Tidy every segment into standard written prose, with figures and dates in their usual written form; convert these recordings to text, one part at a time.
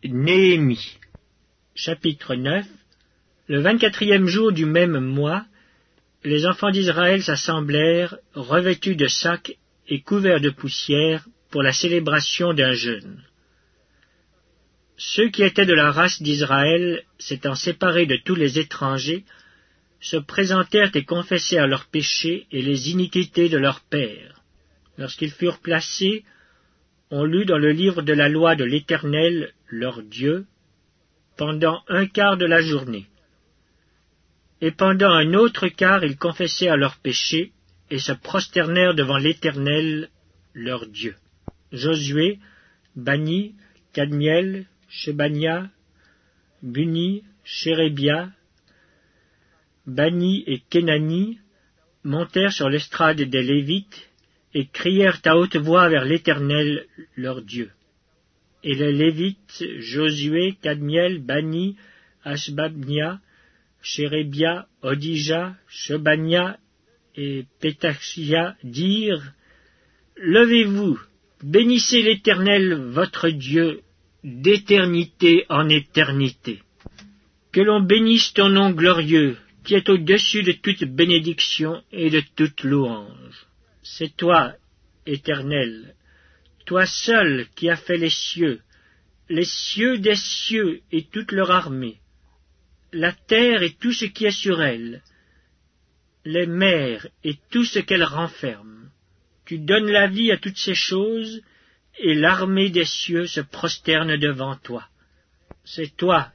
Néhémie. Chapitre 9. Le 24e jour du même mois, les enfants d'Israël s'assemblèrent, revêtus de sacs et couverts de poussière, pour la célébration d'un jeûne. Ceux qui étaient de la race d'Israël, s'étant séparés de tous les étrangers, se présentèrent et confessèrent leurs péchés et les iniquités de leurs pères. Lorsqu'ils furent placés, on lut dans le livre de la loi de l'Éternel, leur Dieu, pendant un quart de la journée. Et pendant un autre quart, ils confessèrent leurs péchés et se prosternèrent devant l'Éternel, leur Dieu. Josué, Bani, Kadmiel, Shebania, Buni, Shérébia, Bani et Kenani montèrent sur l'estrade des Lévites et crièrent à haute voix vers l'Éternel, leur Dieu. Et les Lévites, Josué, Kadmiel, Bani, Ashbabnia, Shérébia, Odija, Shebania et Pétachia dirent: Levez-vous, bénissez l'Éternel votre Dieu, d'éternité en éternité. Que l'on bénisse ton nom glorieux, qui est au-dessus de toute bénédiction et de toute louange. C'est toi, Éternel, toi seul qui as fait les cieux des cieux et toute leur armée, la terre et tout ce qui est sur elle, les mers et tout ce qu'elles renferment. Tu donnes la vie à toutes ces choses, et l'armée des cieux se prosterne devant toi. C'est toi,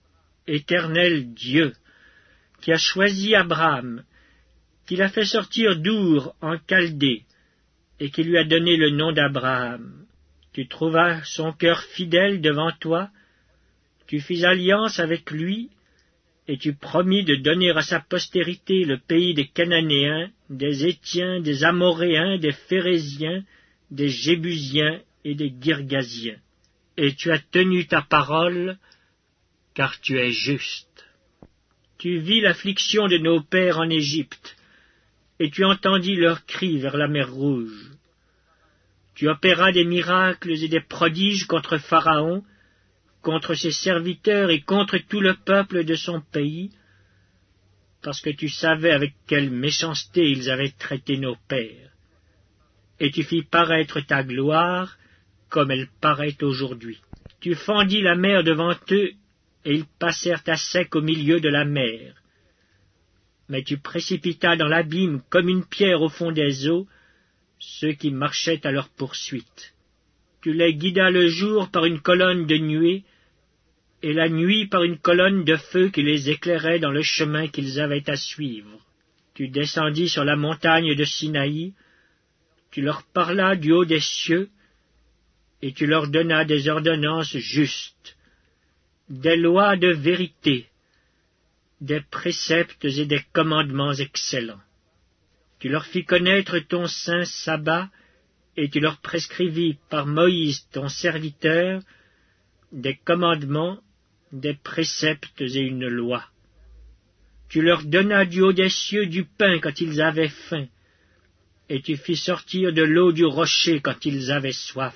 Éternel Dieu, qui as choisi Abraham, qui l'a fait sortir d'Our en Chaldée, et qui lui a donné le nom d'Abraham. Tu trouvas son cœur fidèle devant toi, tu fis alliance avec lui, et tu promis de donner à sa postérité le pays des Cananéens, des Hétiens, des Amoréens, des Phéréziens, des Jébusiens et des Girgasiens. Et tu as tenu ta parole, car tu es juste. Tu vis l'affliction de nos pères en Égypte, et tu entendis leurs cris vers la mer Rouge. Tu opéras des miracles et des prodiges contre Pharaon, contre ses serviteurs et contre tout le peuple de son pays, parce que tu savais avec quelle méchanceté ils avaient traité nos pères. Et tu fis paraître ta gloire comme elle paraît aujourd'hui. Tu fendis la mer devant eux, et ils passèrent à sec au milieu de la mer. Mais tu précipitas dans l'abîme comme une pierre au fond des eaux ceux qui marchaient à leur poursuite. Tu les guidas le jour par une colonne de nuée, et la nuit par une colonne de feu qui les éclairait dans le chemin qu'ils avaient à suivre. Tu descendis sur la montagne de Sinaï, tu leur parlas du haut des cieux, et tu leur donnas des ordonnances justes, des lois de vérité, des préceptes et des commandements excellents. Tu leur fis connaître ton saint sabbat, et tu leur prescrivis par Moïse ton serviteur des commandements, des préceptes et une loi. Tu leur donnas du haut des cieux du pain quand ils avaient faim, et tu fis sortir de l'eau du rocher quand ils avaient soif.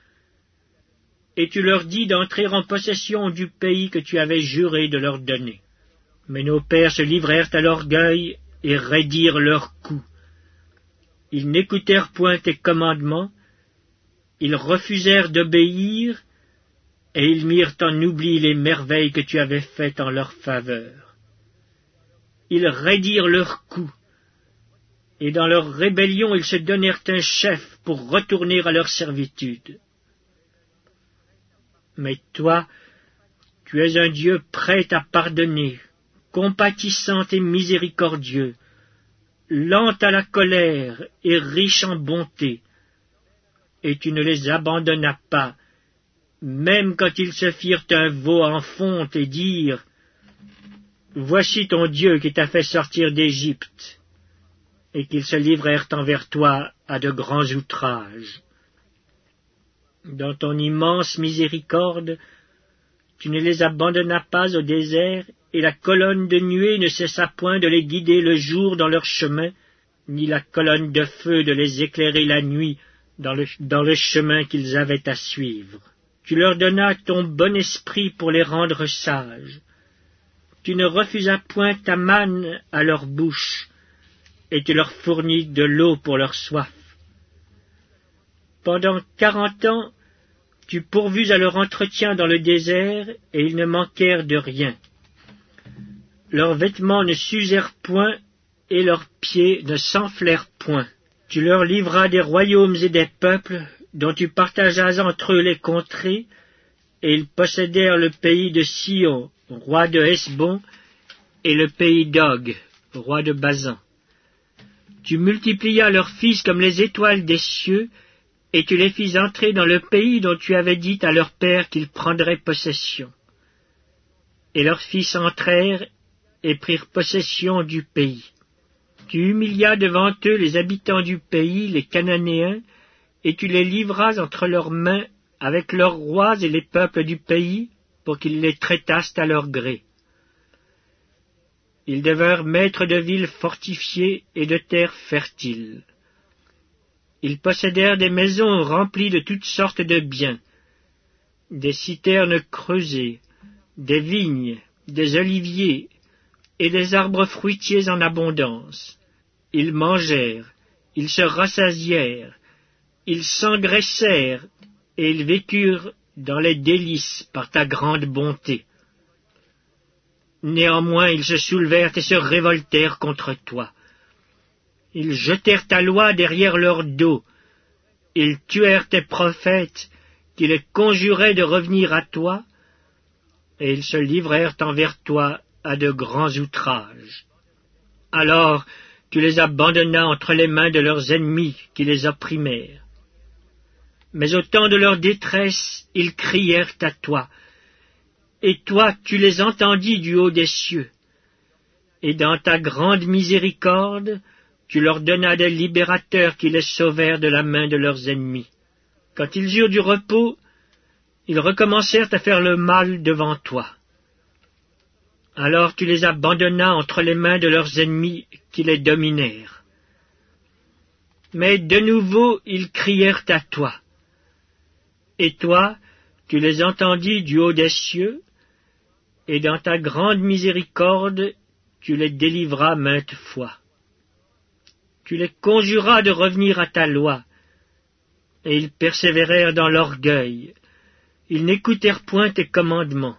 Et tu leur dis d'entrer en possession du pays que tu avais juré de leur donner. Mais nos pères se livrèrent à l'orgueil et raidirent leurs cou. Ils n'écoutèrent point tes commandements, ils refusèrent d'obéir, et ils mirent en oubli les merveilles que tu avais faites en leur faveur. Ils raidirent leurs cou, et dans leur rébellion ils se donnèrent un chef pour retourner à leur servitude. Mais toi, tu es un Dieu prêt à pardonner, compatissant et miséricordieux, lent à la colère et riche en bonté, et tu ne les abandonnas pas, même quand ils se firent un veau en fonte et dirent: Voici ton Dieu qui t'a fait sortir d'Égypte, et qu'ils se livrèrent envers toi à de grands outrages. Dans ton immense miséricorde, tu ne les abandonnas pas au désert, et la colonne de nuée ne cessa point de les guider le jour dans leur chemin, ni la colonne de feu de les éclairer la nuit dans le chemin qu'ils avaient à suivre. Tu leur donnas ton bon esprit pour les rendre sages. Tu ne refusas point ta manne à leur bouche, et tu leur fournis de l'eau pour leur soif. Pendant 40 ans, tu pourvus à leur entretien dans le désert, et ils ne manquèrent de rien. Leurs vêtements ne s'usèrent point, et leurs pieds ne s'enflèrent point. Tu leur livras des royaumes et des peuples, dont tu partageas entre eux les contrées, et ils possédèrent le pays de Sion, roi de Hesbon, et le pays d'Og, roi de Basan. Tu multiplias leurs fils comme les étoiles des cieux, et tu les fis entrer dans le pays dont tu avais dit à leur père qu'ils prendraient possession. Et leurs fils entrèrent et prirent possession du pays. Tu humilias devant eux les habitants du pays, les Cananéens, et tu les livras entre leurs mains avec leurs rois et les peuples du pays, pour qu'ils les traitassent à leur gré. Ils devinrent maîtres de villes fortifiées et de terres fertiles. Ils possédèrent des maisons remplies de toutes sortes de biens, des citernes creusées, des vignes, des oliviers et des arbres fruitiers en abondance. Ils mangèrent, ils se rassasièrent, ils s'engraissèrent, et ils vécurent dans les délices par ta grande bonté. Néanmoins ils se soulevèrent et se révoltèrent contre toi. Ils jetèrent ta loi derrière leur dos. Ils tuèrent tes prophètes, qui les conjuraient de revenir à toi, et ils se livrèrent envers toi à de grands outrages. Alors tu les abandonnas entre les mains de leurs ennemis qui les opprimèrent. Mais au temps de leur détresse, ils crièrent à toi, et toi tu les entendis du haut des cieux. Et dans ta grande miséricorde, tu leur donnas des libérateurs qui les sauvèrent de la main de leurs ennemis. Quand ils eurent du repos, ils recommencèrent à faire le mal devant toi. Alors tu les abandonnas entre les mains de leurs ennemis qui les dominèrent. Mais de nouveau ils crièrent à toi. Et toi, tu les entendis du haut des cieux, et dans ta grande miséricorde, tu les délivras maintes fois. Tu les conjuras de revenir à ta loi, et ils persévérèrent dans l'orgueil. Ils n'écoutèrent point tes commandements.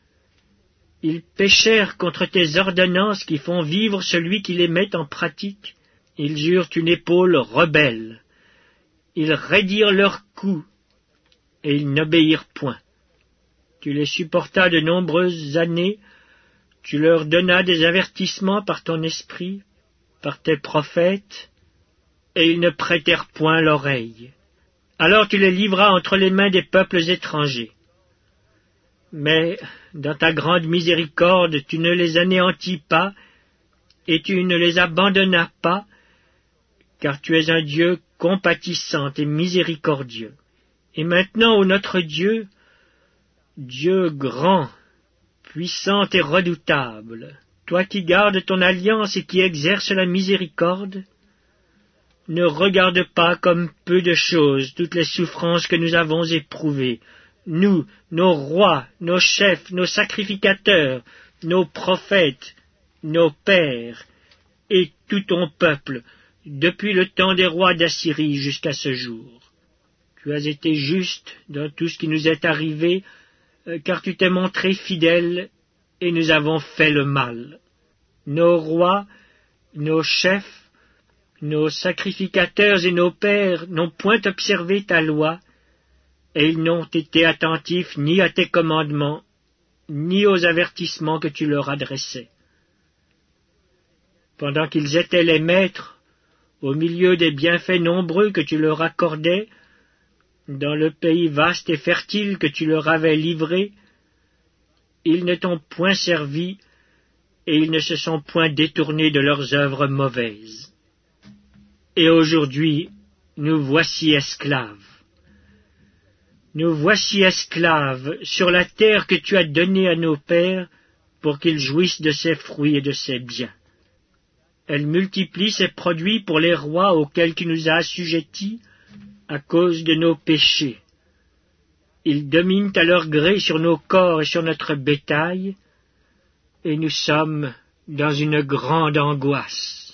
Ils péchèrent contre tes ordonnances qui font vivre celui qui les met en pratique. Ils eurent une épaule rebelle. Ils raidirent leur cou, et ils n'obéirent point. Tu les supportas de nombreuses années, tu leur donnas des avertissements par ton esprit, par tes prophètes, et ils ne prêtèrent point l'oreille. Alors tu les livras entre les mains des peuples étrangers. Mais, dans ta grande miséricorde, tu ne les anéantis pas, et tu ne les abandonnas pas, car tu es un Dieu compatissant et miséricordieux. Et maintenant, ô notre Dieu, Dieu grand, puissant et redoutable, toi qui gardes ton alliance et qui exerces la miséricorde, ne regarde pas comme peu de choses toutes les souffrances que nous avons éprouvées, nous, nos rois, nos chefs, nos sacrificateurs, nos prophètes, nos pères, et tout ton peuple, depuis le temps des rois d'Assyrie jusqu'à ce jour. Tu as été juste dans tout ce qui nous est arrivé, car tu t'es montré fidèle, et nous avons fait le mal. Nos rois, nos chefs, nos sacrificateurs et nos pères n'ont point observé ta loi, et ils n'ont été attentifs ni à tes commandements, ni aux avertissements que tu leur adressais. Pendant qu'ils étaient les maîtres, au milieu des bienfaits nombreux que tu leur accordais, dans le pays vaste et fertile que tu leur avais livré, ils ne t'ont point servi, et ils ne se sont point détournés de leurs œuvres mauvaises. Et aujourd'hui, nous voici esclaves. Nous voici esclaves sur la terre que tu as donnée à nos pères pour qu'ils jouissent de ses fruits et de ses biens. Elle multiplie ses produits pour les rois auxquels tu nous as assujettis à cause de nos péchés. Ils dominent à leur gré sur nos corps et sur notre bétail, et nous sommes dans une grande angoisse.